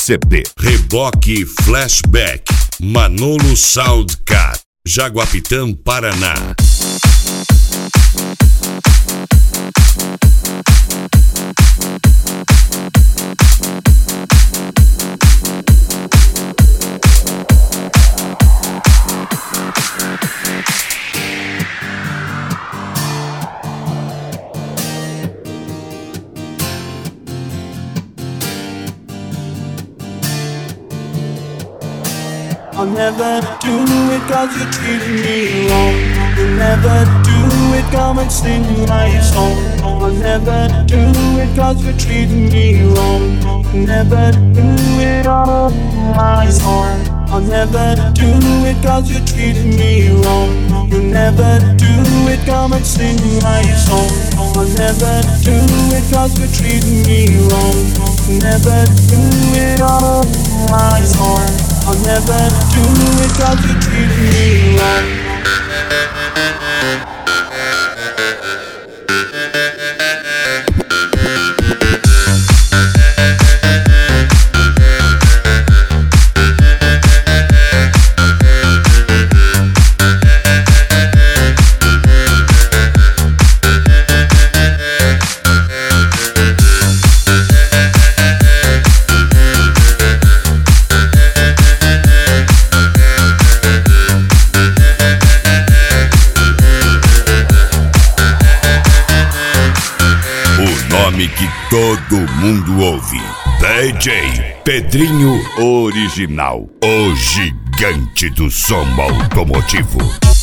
CD. Reboque Flashback, Manolo Soundcar, Jaguapitã, Paraná. I'll never do it cause you treated me wrong. You'll never do it, come and sing my song. I'll never do it cause you treated me wrong. You'll never do it on my song. I'll never do it cause you treated me wrong. You'll never do it, come and sing my song. I'll never do it cause you treated me wrong. You'll never do it on my song. I'll never do it cause you treated me wrong. Que todo mundo ouve. DJ Pedrinho Original, o gigante do som automotivo.